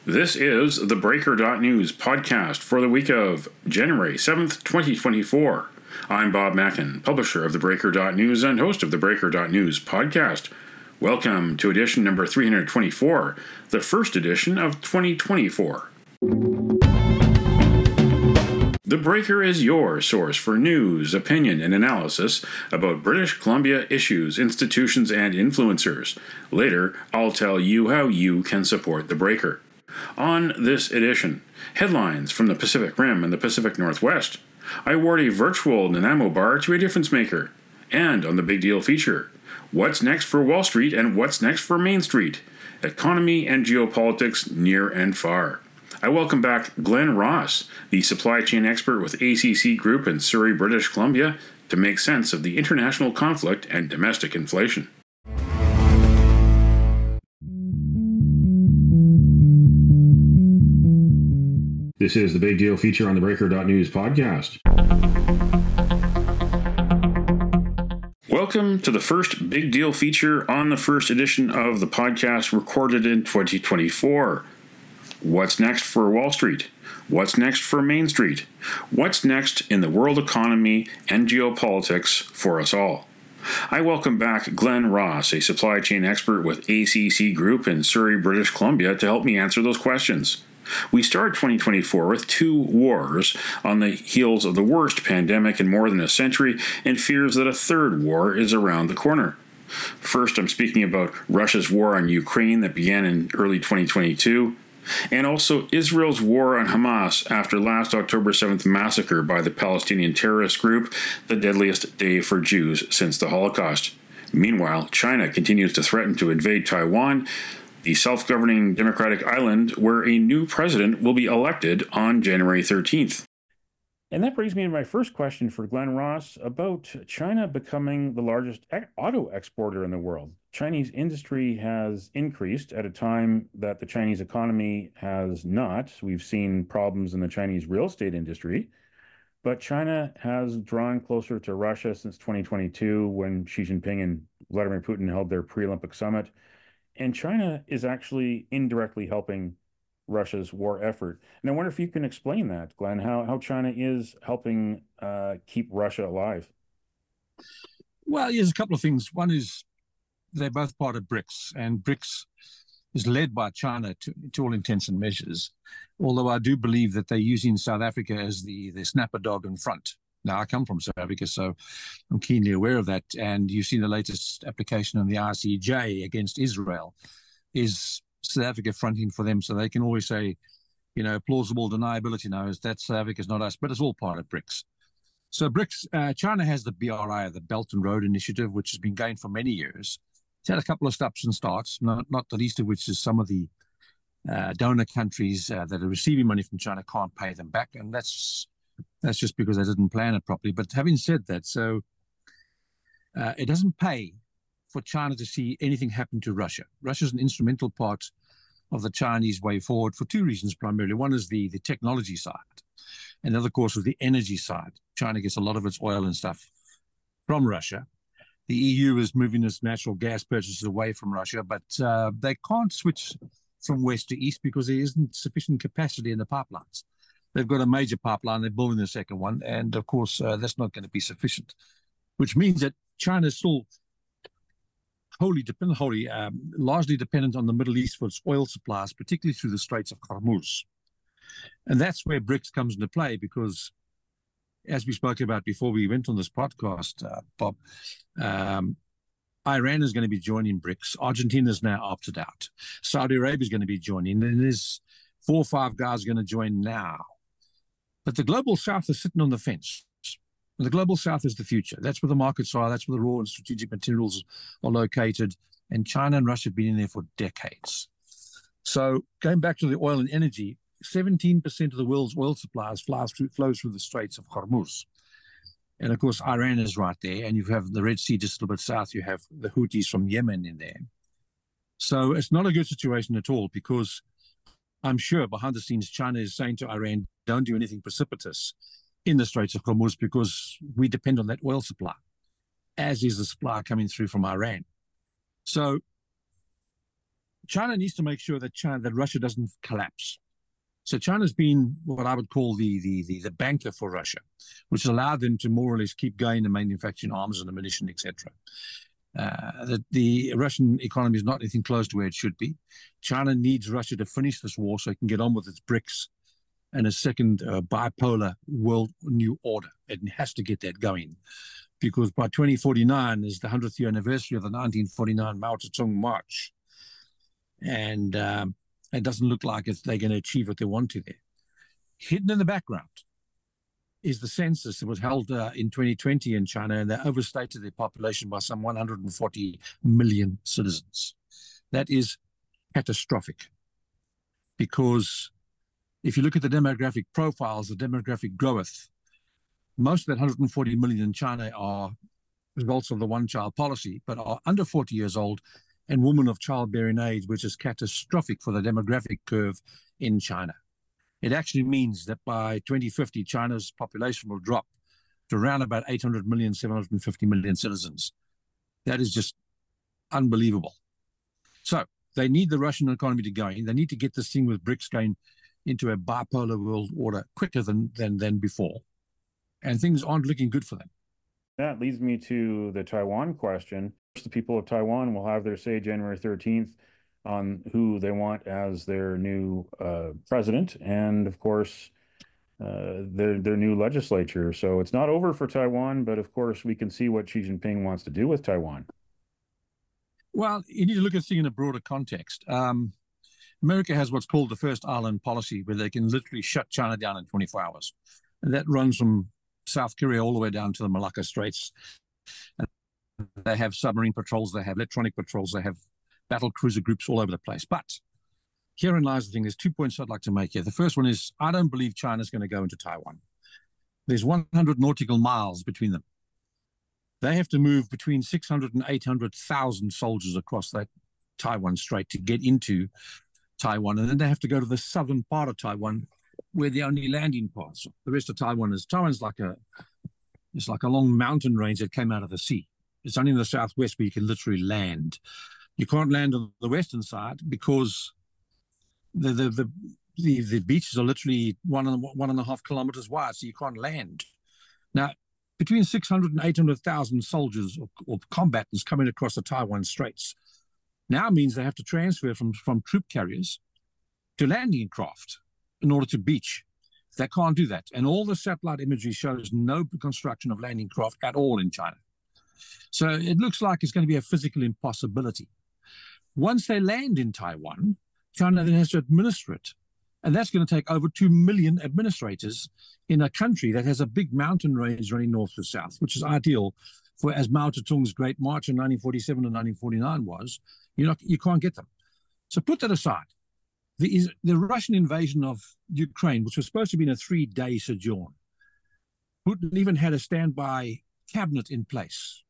This is the Breaker.News podcast for the week of January 7th, 2024. I'm Bob Mackin, publisher of the Breaker.News and host of the Breaker.News podcast. Welcome to edition number 324, the first edition of 2024. The Breaker is your source for news, opinion, and analysis about British Columbia issues, institutions, and influencers. Later, I'll tell you how you can support The Breaker. On this edition, headlines from the Pacific Rim and the Pacific Northwest. I award a virtual Nanaimo bar to a difference maker. And on the Big Deal feature, what's next for Wall Street and what's next for Main Street? Economy and geopolitics near and far. I welcome back Glenn Ross, the supply chain expert with ACC Group in Surrey, British Columbia, to make sense of the international conflict and domestic inflation. This is the Big Deal feature on the Breaker.News podcast. Welcome to the first Big Deal feature on the first edition of the podcast recorded in 2024. What's next for Wall Street? What's next for Main Street? What's next in the world economy and geopolitics for us all? I welcome back Glenn Ross, a supply chain expert with ACC Group in Surrey, British Columbia, to help me answer those questions. We start 2024 with two wars on the heels of the worst pandemic in more than a century and fears that a third war is around the corner. First, I'm speaking about Russia's war on Ukraine that began in early 2022, and also Israel's war on Hamas after last October 7th massacre by the Palestinian terrorist group, the deadliest day for Jews since the Holocaust. Meanwhile, China continues to threaten to invade Taiwan, the self-governing democratic island where a new president will be elected on January 13th. And that brings me to my first question for Glenn Ross about China becoming the largest auto exporter in the world. Chinese industry has increased at a time that the Chinese economy has not. We've seen problems in the Chinese real estate industry, but China has drawn closer to Russia since 2022 when Xi Jinping and Vladimir Putin held their pre-Olympic summit. And China is actually indirectly helping Russia's war effort. And I wonder if you can explain that, Glenn, how China is helping keep Russia alive. Well, there's a couple of things. One is they're both part of BRICS, and BRICS is led by China to all intents and measures, although I do believe that they're using South Africa as the snapper dog in front. Now, I come from South Africa, so I'm keenly aware of that. And you've seen the latest application on the ICJ against Israel is South Africa fronting for them, so they can always say, plausible deniability now is that South Africa is not us, but it's all part of BRICS. So BRICS, China has the BRI, the Belt and Road Initiative, which has been going for many years. It's had a couple of stops and starts, not the least of which is some of the donor countries that are receiving money from China can't pay them back, and that's just because they didn't plan it properly. But having said that, so it doesn't pay for China to see anything happen to Russia. Russia's an instrumental part of the Chinese way forward for two reasons primarily. One is the technology side, and the other, of course, is the energy side. China gets a lot of its oil and stuff from Russia. The EU is moving its natural gas purchases away from Russia, but they can't switch from west to east because there isn't sufficient capacity in the pipelines. They've got a major pipeline, they're building the second one, and of course, that's not going to be sufficient, which means that China is still largely dependent on the Middle East for its oil supplies, particularly through the Straits of Hormuz. And that's where BRICS comes into play because, as we spoke about before we went on this podcast, Bob, Iran is going to be joining BRICS. Argentina is now opted out. Saudi Arabia is going to be joining, and there's 4 or 5 guys going to join now. But the Global South is sitting on the fence. And the Global South is the future. That's where the markets are. That's where the raw and strategic materials are located. And China and Russia have been in there for decades. So going back to the oil and energy, 17% of the world's oil supplies flows through the Straits of Hormuz. And of course, Iran is right there. And you have the Red Sea just a little bit south. You have the Houthis from Yemen in there. So it's not a good situation at all because I'm sure behind the scenes, China is saying to Iran, don't do anything precipitous in the Straits of Hormuz because we depend on that oil supply, as is the supply coming through from Iran. So China needs to make sure that Russia doesn't collapse. So China's been what I would call the banker for Russia, which has allowed them to more or less keep going and manufacturing arms and ammunition, etc. The Russian economy is not anything close to where it should be. China needs Russia to finish this war so it can get on with its BRICS and a second bipolar world new order. It has to get that going, because by 2049 is the 100th year anniversary of the 1949 Mao Zedong March. And it doesn't look like they're going to achieve what they want to there. Hidden in the background is the census that was held in 2020 in China, and they overstated their population by some 140 million citizens. That is catastrophic, because if you look at the demographic profiles, the demographic growth, most of that 140 million in China are results of the one-child policy, but are under 40 years old and women of childbearing age, which is catastrophic for the demographic curve in China. It actually means that by 2050, China's population will drop to around about 800 million, 750 million citizens. That is just unbelievable. So they need the Russian economy to go in. They need to get this thing with BRICS going into a bipolar world order quicker than before. And things aren't looking good for them. That leads me to the Taiwan question. The people of Taiwan will have their say January 13th on who they want as their new president, and of course their new legislature. So it's not over for Taiwan, but of course we can see what Xi Jinping wants to do with Taiwan. Well, you need to look at this thing in a broader context. America has what's called the first island policy, where they can literally shut China down in 24 hours. And that runs from South Korea all the way down to the Malacca Straits. And they have submarine patrols, they have electronic patrols, they have battle cruiser groups all over the place. But herein lies the thing. There's 2 points I'd like to make here. The first one is, I don't believe China's going to go into Taiwan. There's 100 nautical miles between them. They have to move between 600 and 800,000 soldiers across that Taiwan Strait to get into Taiwan. And then they have to go to the southern part of Taiwan, where the only landing parts. The rest of Taiwan's like a long mountain range that came out of the sea. It's only in the southwest where you can literally land. You can't land on the western side because the beaches are literally 1.5 kilometers wide, so you can't land. Now, between 600 and 800,000 soldiers or combatants coming across the Taiwan Straits now means they have to transfer from troop carriers to landing craft in order to beach. They can't do that. And all the satellite imagery shows no construction of landing craft at all in China. So it looks like it's going to be a physical impossibility. Once they land in Taiwan, China then has to administer it. And that's going to take over 2 million administrators in a country that has a big mountain range running north to south, which is ideal for, as Mao Zedong's Great March in 1947 and 1949 was. You can't get them. So put that aside. The Russian invasion of Ukraine, which was supposed to be in a 3-day sojourn, Putin even had a standby cabinet in place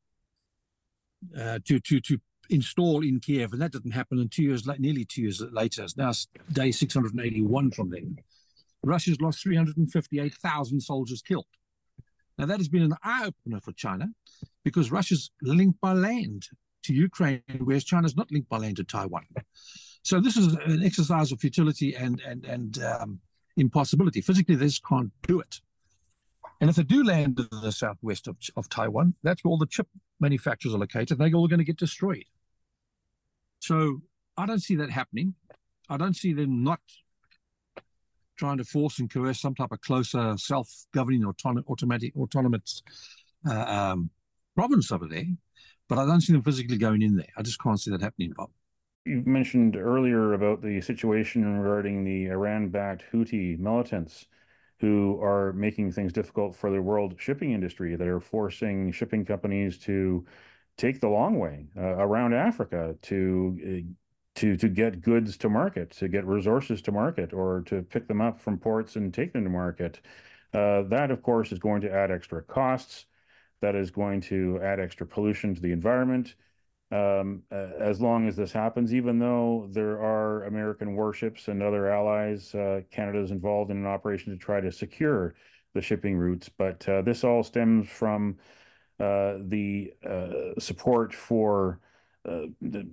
to install in Kiev, and that didn't happen. And nearly 2 years later, it's now day 681 from then. Russia's lost 358,000 soldiers killed. Now that has been an eye-opener for China, because Russia's linked by land to Ukraine, whereas China's not linked by land to Taiwan. So this is an exercise of futility and impossibility. Physically, they just can't do it. And if they do land in the southwest of Taiwan, that's where all the chip manufacturers are located. They're all going to get destroyed. So I don't see that happening. I don't see them not trying to force and coerce some type of closer self-governing autonomous province over there. But I don't see them physically going in there. I just can't see that happening, Bob. You mentioned earlier about the situation regarding the Iran-backed Houthi militants who are making things difficult for the world shipping industry, that are forcing shipping companies to take the long way around Africa to get goods to market, to get resources to market, or to pick them up from ports and take them to market. That, of course, is going to add extra costs. That is going to add extra pollution to the environment. As long as this happens, even though there are American warships and other allies, Canada is involved in an operation to try to secure the shipping routes. But this all stems from the support for the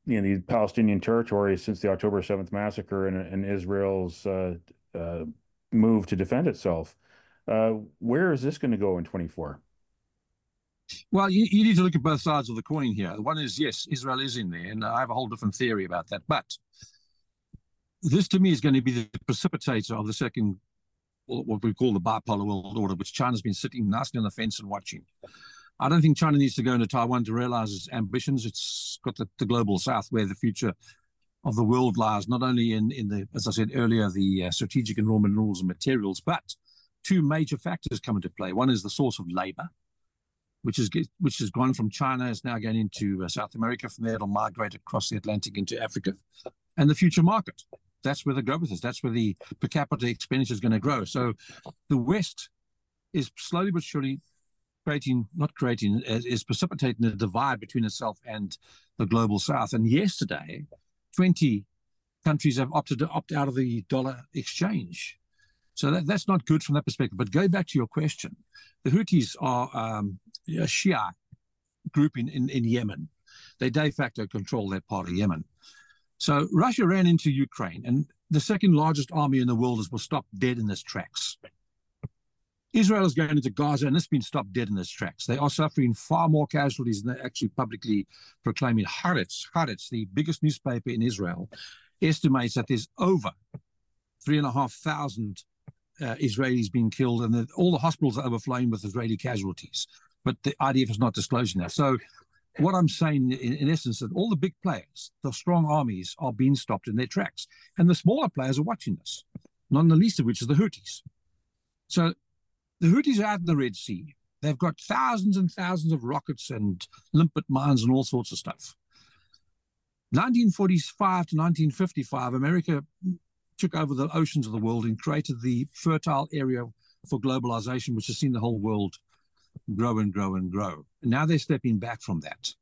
the Palestinian territory since the October 7th massacre and Israel's move to defend itself. Where is this going to go in 24? Well, you need to look at both sides of the coin here. One is, yes, Israel is in there, and I have a whole different theory about that. But this, to me, is going to be the precipitator of the second, what we call the bipolar world order, which China's been sitting nicely on the fence and watching. I don't think China needs to go into Taiwan to realize its ambitions. It's got the global south where the future of the world lies, not only in the, as I said earlier, the strategic and raw minerals and materials, but two major factors come into play. One is the source of labor, which has gone from China, is now going into South America. From there, it'll migrate across the Atlantic into Africa. And the future market. That's where the growth is. That's where the per capita expenditure is going to grow. So the West is slowly but surely is precipitating a divide between itself and the global South. And yesterday, 20 countries have opted to opt out of the dollar exchange. So that's not good from that perspective. But going back to your question, the Houthis are a Shia group in Yemen. They de facto control that part of Yemen. So Russia ran into Ukraine, and the second largest army in the world was stopped dead in its tracks. Israel is going into Gaza, and it's been stopped dead in its tracks. They are suffering far more casualties than they're actually publicly proclaiming. Haaretz, the biggest newspaper in Israel, estimates that there's over 3,500 Israelis being killed, and that all the hospitals are overflowing with Israeli casualties. But the IDF is not disclosing that. So what I'm saying, in essence, that all the big players, the strong armies, are being stopped in their tracks. And the smaller players are watching this, none the least of which is the Houthis. So the Houthis are out in the Red Sea. They've got thousands and thousands of rockets and limpet mines and all sorts of stuff. 1945 to 1955, America took over the oceans of the world and created the fertile area for globalization, which has seen the whole world grow and grow and grow. And now they're stepping back from that.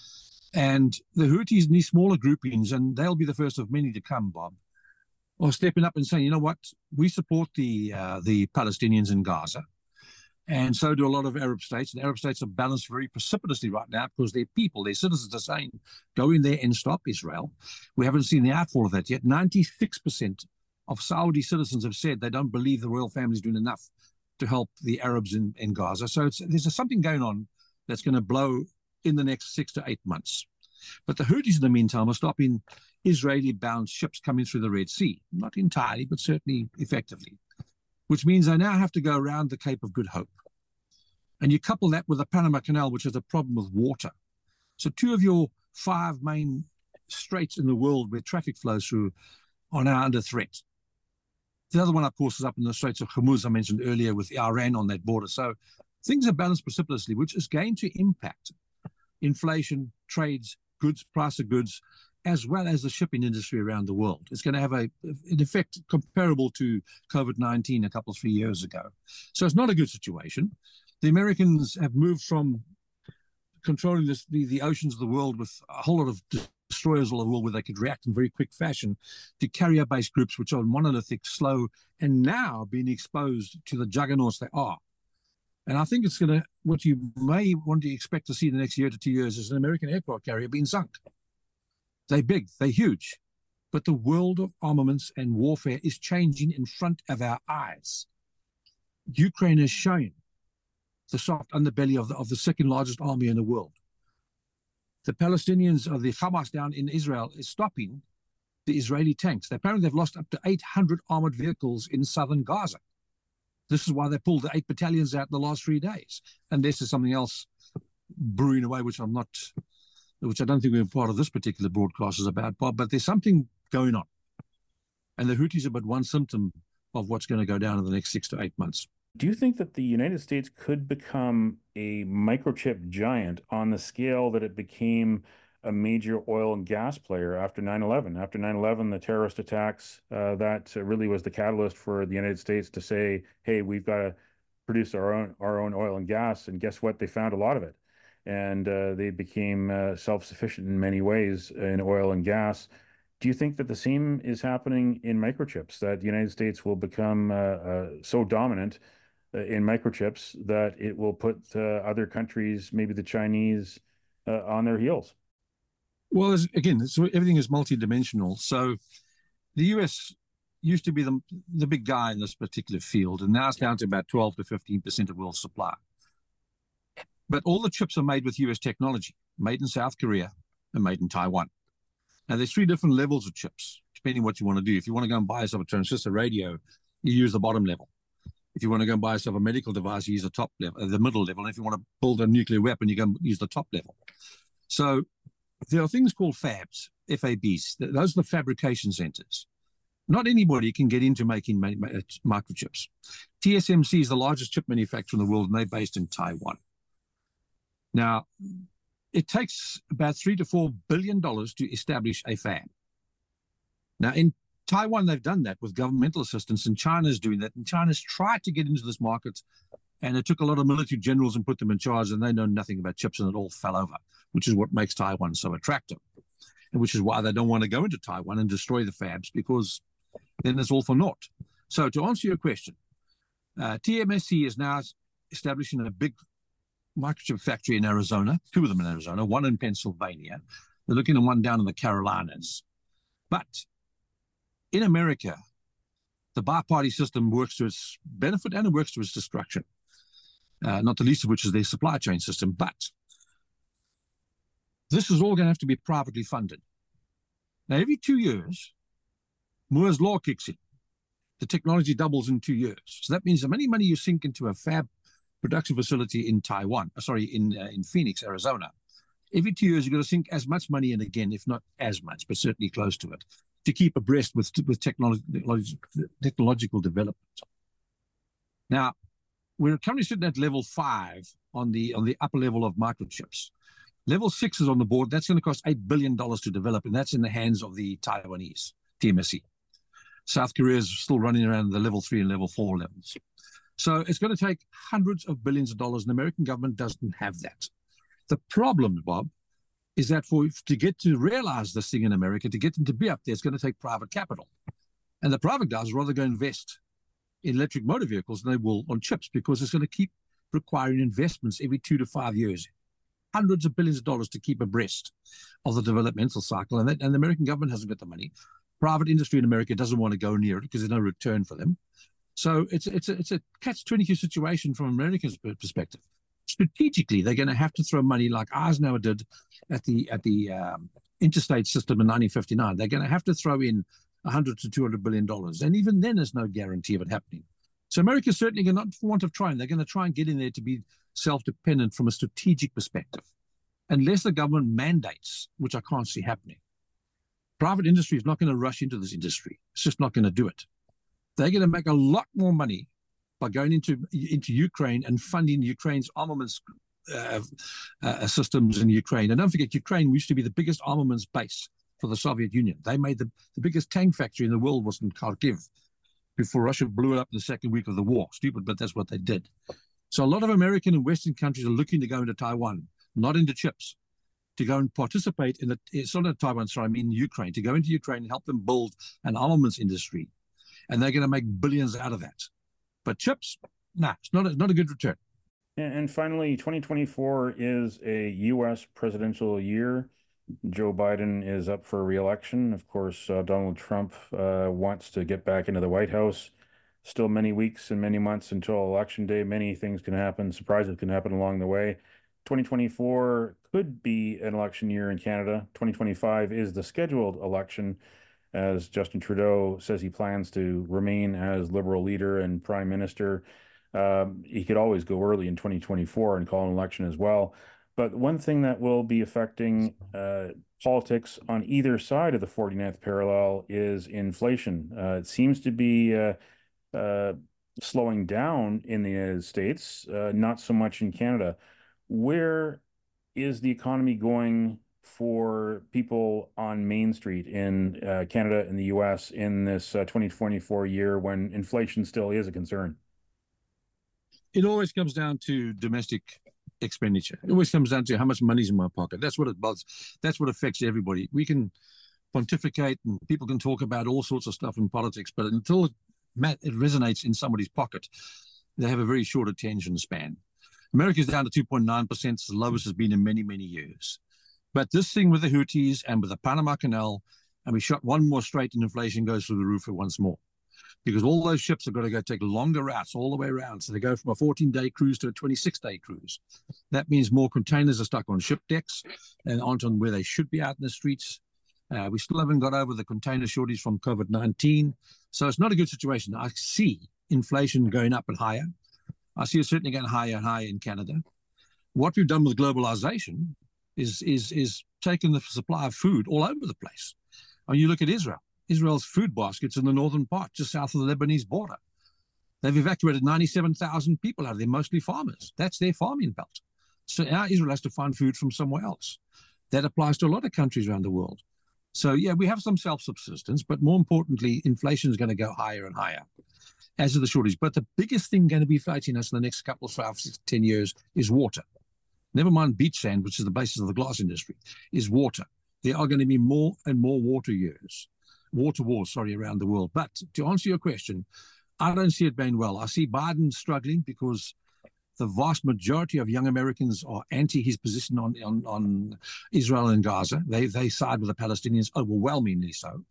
And the Houthis and these smaller groupings, and they'll be the first of many to come, Bob, are stepping up and saying, you know what, we support the Palestinians in Gaza. And so do a lot of Arab states. And Arab states are balanced very precipitously right now because their people, their citizens are saying, go in there and stop Israel. We haven't seen the outfall of that yet. 96% of Saudi citizens have said they don't believe the royal family is doing enough to help the Arabs in Gaza. So there's something going on that's going to blow in the next 6 to 8 months. But the Houthis, in the meantime, are stopping Israeli-bound ships coming through the Red Sea. Not entirely, but certainly effectively, which means they now have to go around the Cape of Good Hope. And you couple that with the Panama Canal, which has a problem with water. So 2 of your 5 main straits in the world where traffic flows through are now under threat. The other one, of course, is up in the Straits of Hormuz, I mentioned earlier, with Iran on that border. So things are balanced precipitously, which is going to impact inflation, trades, goods, price of goods, as well as the shipping industry around the world. It's going to have an effect comparable to COVID-19 a couple of 3 years ago. So it's not a good situation. The Americans have moved from controlling the oceans of the world with a whole lot of destroyers all over the world where they could react in very quick fashion to carrier-based groups which are monolithic, slow, and now being exposed to the juggernauts they are. And I think it's going to, what you may want to expect to see in the next year to 2 years is an American aircraft carrier being sunk. They're big, they're huge, but the world of armaments and warfare is changing in front of our eyes. Ukraine has shown the soft underbelly of the second largest army in the world. The Palestinians, or the Hamas down in Israel, is stopping the Israeli tanks. Apparently they've lost up to 800 armored vehicles in southern Gaza. This is why they pulled the 8 battalions out in the last 3 days. And this is something else brewing away, which I don't think we're part of this particular broadcast is about, Bob, but there's something going on. And the Houthis are but one symptom of what's going to go down in the next 6 to 8 months. Do you think that the United States could become a microchip giant on the scale that it became a major oil and gas player after 9/11? After 9/11, the terrorist attacks, that really was the catalyst for the United States to say, hey, we've got to produce our own oil and gas. And guess what? They found a lot of it. And they became self-sufficient in many ways in oil and gas. Do you think that the same is happening in microchips, that the United States will become so dominant in microchips that it will put other countries, maybe the Chinese, on their heels? Well, again, everything is multidimensional. So the US used to be the big guy in this particular field, and now it's down to about 12 to 15% of world supply. But all the chips are made with US technology, made in South Korea and made in Taiwan. Now, there's three different levels of chips, depending on what you want to do. If you want to go and buy yourself a transistor radio, you use the bottom level. If you want to go and buy yourself a medical device, you use the top level, the middle level. And if you want to build a nuclear weapon, you go and use the top level. So there are things called fabs, FABs. Those are the fabrication centers. Not anybody can get into making microchips. TSMC is the largest chip manufacturer in the world, and they're based in Taiwan. Now, it takes about $3 to $4 billion to establish a fab. Now, in Taiwan, they've done that with governmental assistance, and China's doing that. And China's tried to get into this market, and it took a lot of military generals and put them in charge, and they know nothing about chips, and it all fell over, which is what makes Taiwan so attractive, and which is why they don't want to go into Taiwan and destroy the fabs, because then it's all for naught. So to answer your question, TSMC is now establishing a big microchip factory in Arizona, two of them in Arizona, one in Pennsylvania. They're looking at one down in the Carolinas. But in America, the bi-party system works to its benefit and it works to its destruction, not the least of which is their supply chain system. But this is all going to have to be privately funded. Now, every 2 years, Moore's law kicks in. The technology doubles in 2 years. So that means the money you sink into a fab production facility in in Phoenix, Arizona, every 2 years you've got to sink as much money in again, if not as much, but certainly close to it, to keep abreast with technological development. Now, we're currently sitting at level 5 on the upper level of microchips. Level 6 is on the board. That's going to cost $8 billion to develop, and that's in the hands of the Taiwanese, TSMC. South Korea is still running around the level 3 and level 4 levels. So it's going to take hundreds of billions of dollars, and the American government doesn't have that. The problem, Bob, is that to get to realize this thing in America, to get them to be up there, it's going to take private capital. And the private guys rather go invest in electric motor vehicles than they will on chips, because it's going to keep requiring investments every 2 to 5 years, hundreds of billions of dollars to keep abreast of the developmental cycle. And the American government hasn't got the money. Private industry in America doesn't want to go near it because there's no return for them. So it's a catch-22 situation from America's perspective. Strategically, they're going to have to throw money like Eisenhower did at the interstate system in 1959. They're going to have to throw in $100 to $200 billion, and even then, there's no guarantee of it happening. So America's certainly going to, not for want of trying, they're going to try and get in there to be self-dependent from a strategic perspective, unless the government mandates, which I can't see happening. Private industry is not going to rush into this industry. It's just not going to do it. They're going to make a lot more money by going into Ukraine and funding Ukraine's armaments systems in Ukraine. And don't forget, Ukraine used to be the biggest armaments base for the Soviet Union. They made the biggest tank factory in the world was in Kharkiv before Russia blew it up in the second week of the war. Stupid, but that's what they did. So a lot of American and Western countries are looking to go into Taiwan, not into chips, to go and participate in it's not Taiwan, sorry, I mean Ukraine, to go into Ukraine and help them build an armaments industry. And they're going to make billions out of that. But chips, it's not a good return. And finally, 2024 is a U.S. presidential year. Joe Biden is up for re-election. Of course, Donald Trump wants to get back into the White House. Still many weeks and many months until Election Day. Many things can happen. Surprises can happen along the way. 2024 could be an election year in Canada. 2025 is the scheduled election, as Justin Trudeau says he plans to remain as Liberal leader and Prime Minister. He could always go early in 2024 and call an election as well. But one thing that will be affecting politics on either side of the 49th parallel is inflation. It seems to be slowing down in the United States, not so much in Canada. Where is the economy going for people on Main Street in Canada and the US in this 2024 year when inflation still is a concern? It always comes down to domestic expenditure. It always comes down to how much money's in my pocket. That's what it does. That's what affects everybody. We can pontificate and people can talk about all sorts of stuff in politics, but until it resonates in somebody's pocket, they have a very short attention span. America's down to 2.9%. It's the lowest it's been in many, many years. But this thing with the Houthis and with the Panama Canal, and we shot one more straight and inflation goes through the roof once more. Because all those ships have got to go take longer routes all the way around. So they go from a 14-day cruise to a 26-day cruise. That means more containers are stuck on ship decks and aren't on where they should be out in the streets. We still haven't got over the container shortage from COVID-19. So it's not a good situation. I see inflation going up and higher. I see it certainly going higher and higher in Canada. What we've done with globalization is taken the supply of food all over the place. When you look at Israel, Israel's food baskets in the northern part, just south of the Lebanese border. They've evacuated 97,000 people out of there, mostly farmers. That's their farming belt. So now Israel has to find food from somewhere else. That applies to a lot of countries around the world. So, yeah, we have some self-subsistence, but more importantly, inflation is going to go higher and higher, as is the shortage. But the biggest thing going to be fighting us in the next couple of 5, 6, 10 years is water. Never mind beach sand, which is the basis of the glass industry, is water. There are going to be more and more water wars, around the world. But to answer your question, I don't see it going well. I see Biden struggling because the vast majority of young Americans are anti his position on Israel and Gaza. They side with the Palestinians, overwhelmingly so.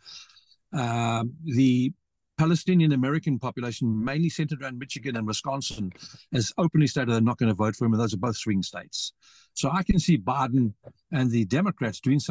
The Palestinian American population, mainly centered around Michigan and Wisconsin, has openly stated they're not going to vote for him, and those are both swing states. So I can see Biden and the Democrats doing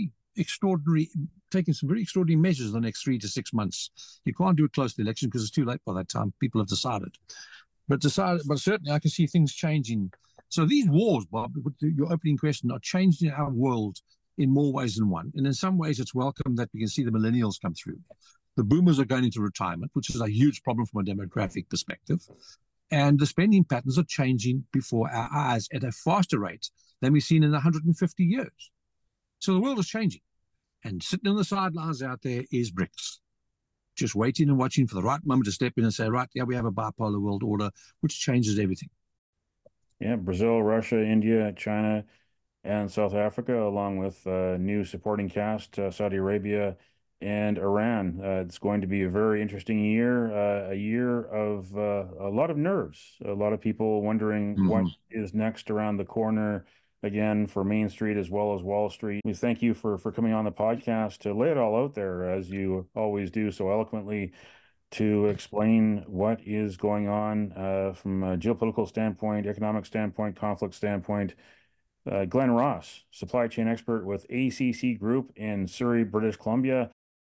taking some very extraordinary measures in the next 3 to 6 months. You can't do it close to the election because it's too late by that time. People have decided. But certainly I can see things changing. So these wars, Bob, your opening question, are changing our world in more ways than one. And in some ways it's welcome that we can see the millennials come through. The boomers are going into retirement, which is a huge problem from a demographic perspective. And the spending patterns are changing before our eyes at a faster rate than we've seen in 150 years. So the world is changing. And sitting on the sidelines out there is BRICS, just waiting and watching for the right moment to step in and say, right, yeah, we have a bipolar world order, which changes everything. Yeah, Brazil, Russia, India, China, and South Africa, along with new supporting cast, Saudi Arabia and Iran. It's going to be a very interesting year, a year of a lot of nerves, a lot of people wondering what is next around the corner, again, for Main Street as well as Wall Street. We thank you for coming on the podcast to lay it all out there, as you always do so eloquently, to explain what is going on from a geopolitical standpoint, economic standpoint, conflict standpoint. Glenn Ross, supply chain expert with ACC Group in Surrey, British Columbia.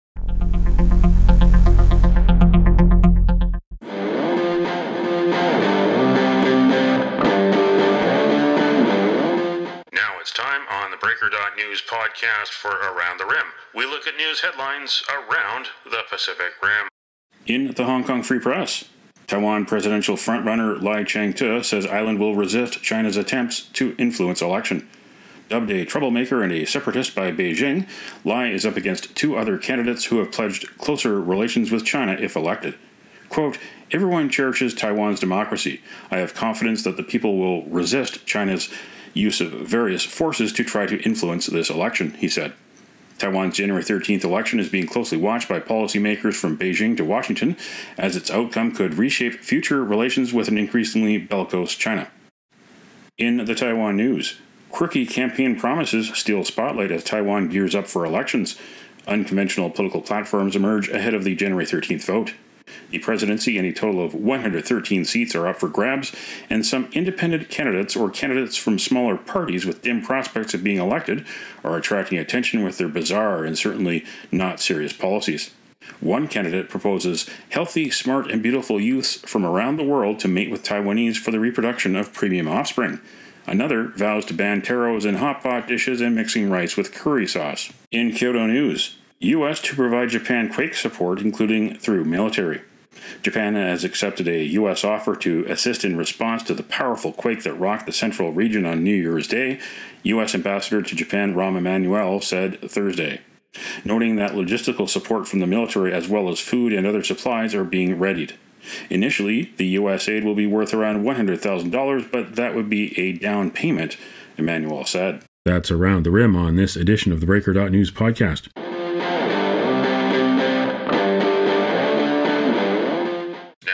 It's time on the Breaker.News podcast for Around the Rim. We look at news headlines around the Pacific Rim. In the Hong Kong Free Press, Taiwan presidential frontrunner Lai Ching-te says island will resist China's attempts to influence election. Dubbed a troublemaker and a separatist by Beijing, Lai is up against 2 other candidates who have pledged closer relations with China if elected. Quote, "Everyone cherishes Taiwan's democracy. I have confidence that the people will resist China's use of various forces to try to influence this election," he said. Taiwan's January 13th election is being closely watched by policymakers from Beijing to Washington, as its outcome could reshape future relations with an increasingly bellicose China. In the Taiwan news, quirky campaign promises steal spotlight as Taiwan gears up for elections. Unconventional political platforms emerge ahead of the January 13th vote. The presidency and a total of 113 seats are up for grabs, and some independent candidates or candidates from smaller parties with dim prospects of being elected are attracting attention with their bizarre and certainly not serious policies. One candidate proposes healthy, smart, and beautiful youths from around the world to mate with Taiwanese for the reproduction of premium offspring. Another vows to ban taros in hot pot dishes and mixing rice with curry sauce. In Kyoto news, U.S. to provide Japan quake support, including through military. Japan has accepted a U.S. offer to assist in response to the powerful quake that rocked the central region on New Year's Day, U.S. Ambassador to Japan Rahm Emanuel said Thursday, noting that logistical support from the military as well as food and other supplies are being readied. Initially, the U.S. aid will be worth around $100,000, but that would be a down payment, Emanuel said. That's Around the Rim on this edition of the Breaker.News podcast.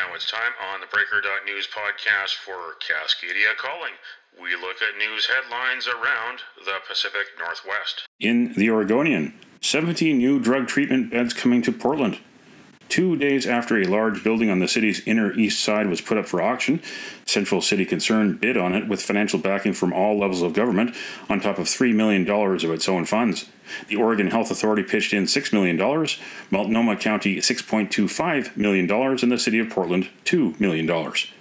Now it's time on the Breaker.News podcast for Cascadia Calling. We look at news headlines around the Pacific Northwest. In the Oregonian, 17 new drug treatment beds coming to Portland. 2 days after a large building on the city's inner east side was put up for auction, Central City Concern bid on it with financial backing from all levels of government, on top of $3 million of its own funds. The Oregon Health Authority pitched in $6 million, Multnomah County $6.25 million, and the City of Portland $2 million.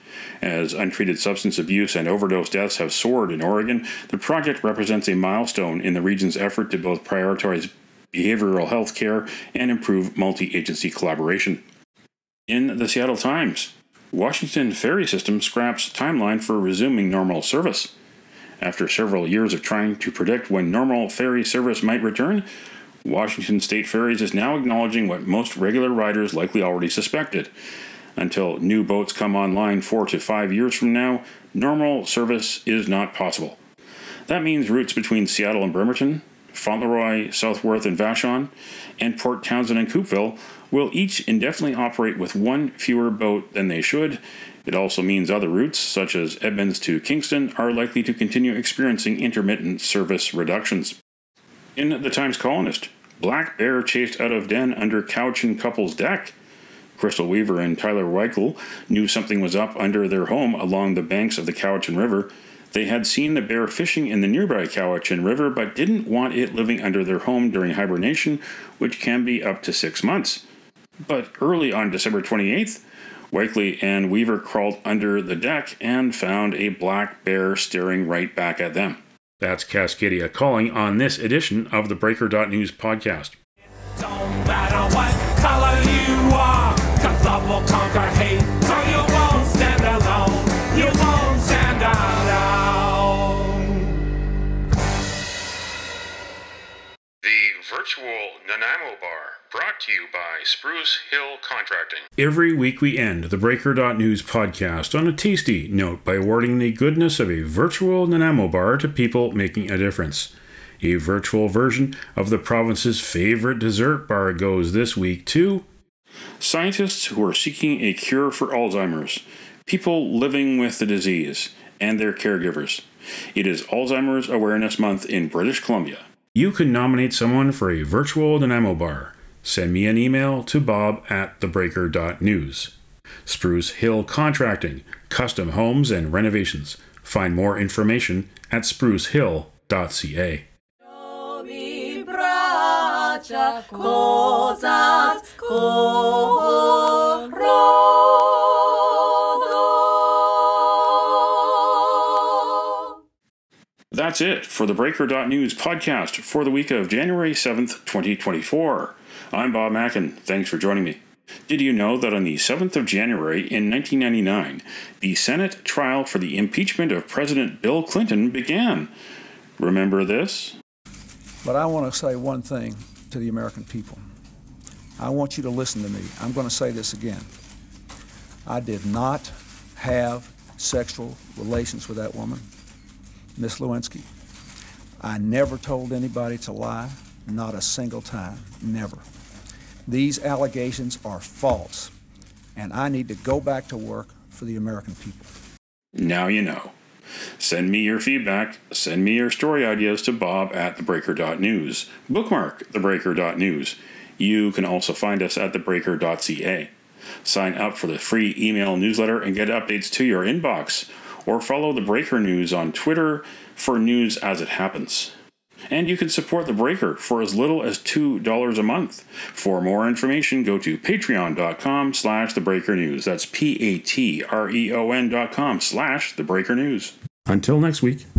As untreated substance abuse and overdose deaths have soared in Oregon, the project represents a milestone in the region's effort to both prioritize behavioral health care and improve multi-agency collaboration. In the Seattle Times, Washington ferry system scraps timeline for resuming normal service. After several years of trying to predict when normal ferry service might return, Washington State Ferries is now acknowledging what most regular riders likely already suspected. Until new boats come online 4 to 5 years from now, normal service is not possible. That means routes between Seattle and Bremerton, Fauntleroy, Southworth and Vashon, and Port Townsend and Coupeville will each indefinitely operate with one fewer boat than they should. It also means other routes, such as Edmonds to Kingston, are likely to continue experiencing intermittent service reductions. In the Times Colonist, black bear chased out of den under Cowichan couple's deck. Crystal Weaver and Tyler Weichel knew something was up under their home along the banks of the Cowichan River. They had seen the bear fishing in the nearby Cowichan River, but didn't want it living under their home during hibernation, which can be up to 6 months. But early on December 28th, Weichel and Weaver crawled under the deck and found a black bear staring right back at them. That's Cascadia Calling on this edition of the Breaker.News podcast. Don't matter what color you are, 'cause love will conquer hate, so you won't stand alone, you won't stand alone. The virtual Nanaimo Bar, brought to you by Spruce Hill Contracting. Every week we end the Breaker.News podcast on a tasty note by awarding the goodness of a virtual Nanaimo Bar to people making a difference. A virtual version of the province's favorite dessert bar goes this week to scientists who are seeking a cure for Alzheimer's, people living with the disease, and their caregivers. It is Alzheimer's Awareness Month in British Columbia. You can nominate someone for a virtual Nanaimo Bar. Send me an email to bob@thebreaker.news. Spruce Hill Contracting, custom homes and renovations. Find more information at sprucehill.ca. That's it for the Breaker.News podcast for the week of January 7th, 2024. I'm Bob Mackin. Thanks for joining me. Did you know that on the 7th of January in 1999, the Senate trial for the impeachment of President Bill Clinton began? Remember this? But I want to say one thing to the American people. I want you to listen to me. I'm going to say this again. I did not have sexual relations with that woman, Miss Lewinsky. I never told anybody to lie, not a single time, never. These allegations are false, and I need to go back to work for the American people. Now you know. Send me your feedback. Send me your story ideas to bob@thebreaker.news. Bookmark thebreaker.news. You can also find us at thebreaker.ca. Sign up for the free email newsletter and get updates to your inbox, or follow The Breaker News on Twitter for news as it happens. And you can support The Breaker for as little as $2 a month. For more information, go to patreon.com/thebreakernews. That's patreon.com/thebreakernews. Until next week.